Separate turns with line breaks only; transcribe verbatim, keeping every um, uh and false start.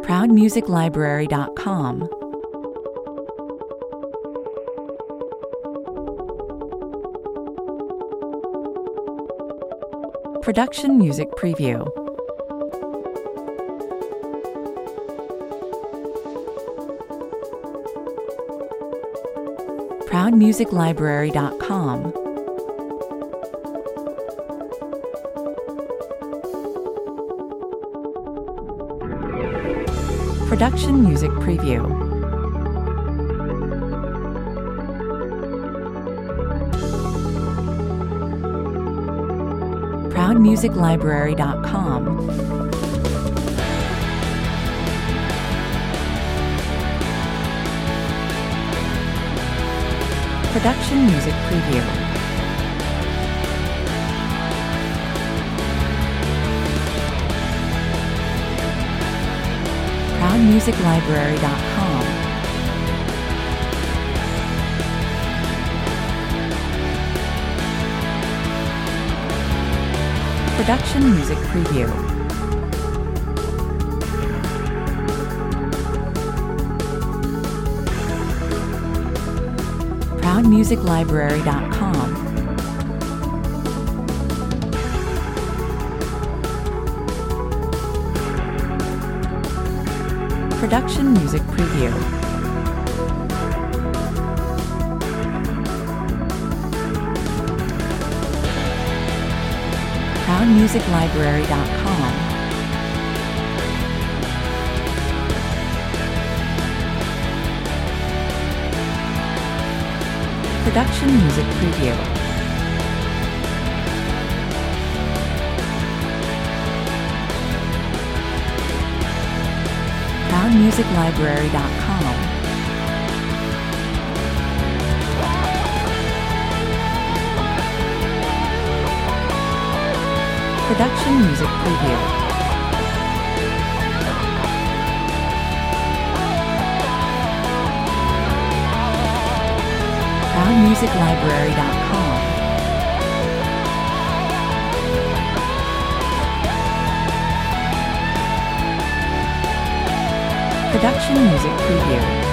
proud music library dot com. Production Music Preview. proud music library dot com. Production Music Preview. proud music library dot com. Production Music Preview. proud music library dot com. Production Music Preview. proud music library dot com. Production Music Preview. proud music library dot com. Production Music Preview. proud music library dot com. Production Music Preview. proud music library dot com. Production Music Preview.